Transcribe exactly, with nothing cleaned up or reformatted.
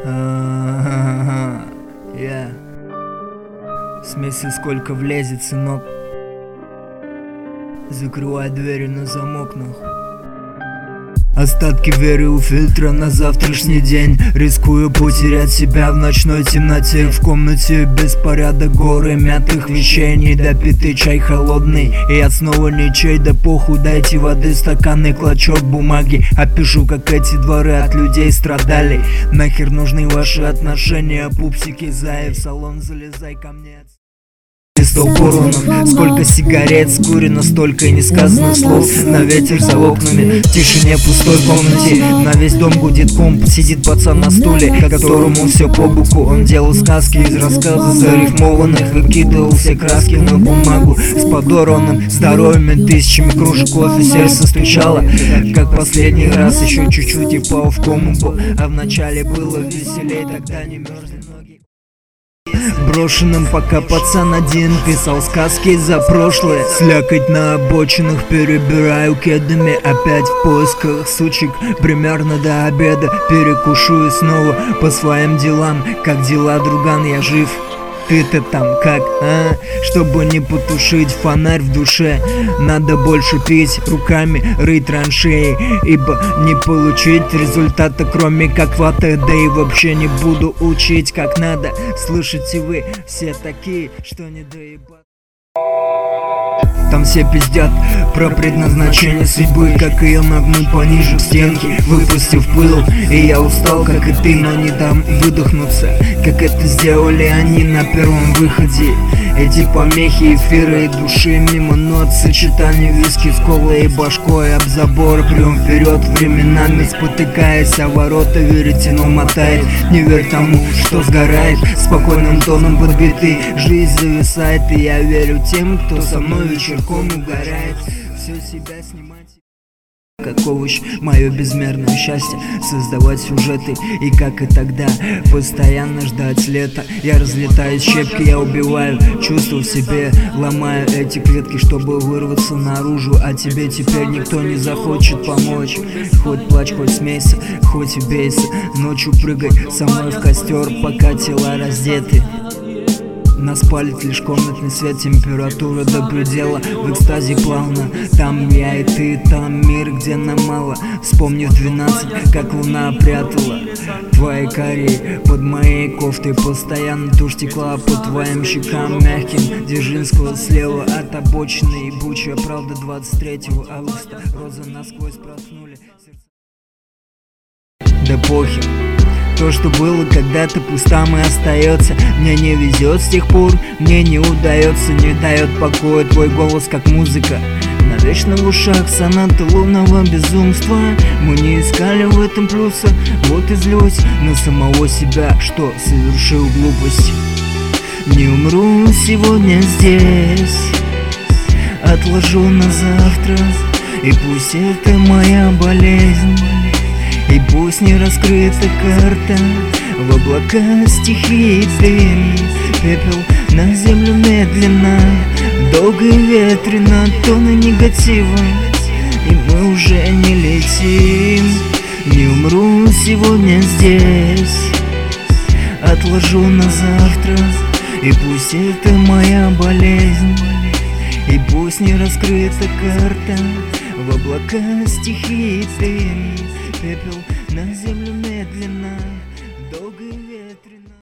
Я В смысле, сколько влезет, сынок? Закрывай двери на замок, нахуй. Остатки веры у фильтра на завтрашний день. Рискую потерять себя в ночной темноте. В комнате беспорядок, горы мятых вещей. Недопитый чай холодный, и я снова ничей. Да похуй, дайте воды, стакан и клочок бумаги. Опишу, как эти дворы от людей страдали. Нахер нужны ваши отношения, пупсики, зая. В салон залезай ко мне. Листов буронов, сколько сигарет скурено, столько и несказанных слов. На ветер за окнами, в тишине пустой комнате. На весь дом гудит комп, сидит пацан на стуле, которому все по боку. Он делал сказки из рассказов зарифмованных, выкидывал все краски на бумагу с подорванным здоровьем и тысячами кружек кофе. Сердце стучало, как последний раз, еще чуть-чуть и впал в кому. А вначале было веселей, тогда не мерзли ноги. Брошенным пока пацан один писал сказки за прошлое. Слякоть на обочинах, перебираю кедами. Опять в поисках сучек, примерно до обеда. Перекушу и снова по своим делам. Как дела, друган, я жив? Ты-то там как, а? Чтобы не потушить фонарь в душе, надо больше пить руками, рыть траншеи. Ибо не получить результата, кроме как ваты. Да и вообще не буду учить как надо. Слышите вы, все такие, что не доебать. Там все пиздят про предназначение судьбы, как ее нагнуть пониже к стенке, выпустив пыл. И я устал, как и ты, но не дам выдохнуться, как это сделали они на первом выходе. Эти помехи, эфира и души мимо нот, сочетание виски с колой и башкой об забор. Прям вперед, временами спотыкаясь о ворота, веретено мотает. Не верь тому, что сгорает, спокойным тоном подбитый. Жизнь зависает, и я верю тем, кто со мной вечерком угорает. Все себя снимать как овощ, мое безмерное счастье создавать сюжеты. И как и тогда, постоянно ждать лета. Я разлетаю щепки, я убиваю чувства в себе, ломаю эти клетки, чтобы вырваться наружу. А тебе теперь никто не захочет помочь. Хоть плачь, хоть смейся, хоть и бейся. Ночью прыгай со мной в костер, пока тела раздеты. Нас палит лишь комнатный свет, температура до предела. В экстазе плавно, там я и ты, там мир, где нам мало. Вспомнив двенадцать, как луна прятала твои карие под моей кофтой. Постоянно тушь текла по твоим щекам мягким. Дзержинского слева от обочины, ебучая правда двадцать третьего августа. Розы насквозь проснули. Да похер. То, что было когда-то, пусть там и остается. Мне не везет с тех пор, мне не удается. Не дает покоя твой голос, как музыка. Навечно в ушах соната лунного безумства. Мы не искали в этом плюса, вот и злюсь на самого себя, что совершил глупость. Не умру сегодня здесь, отложу на завтра. И пусть это моя болезнь, и пусть не раскрыта карта. В облака стихии дым, пепел на землю медленно, долго и ветрено, тонны негатива, и мы уже не летим. Не умру сегодня здесь, отложу на завтра. И пусть это моя болезнь, и пусть не раскрыта карта. В облака стихии дым, пепел на землю медленно, долго и ветрено.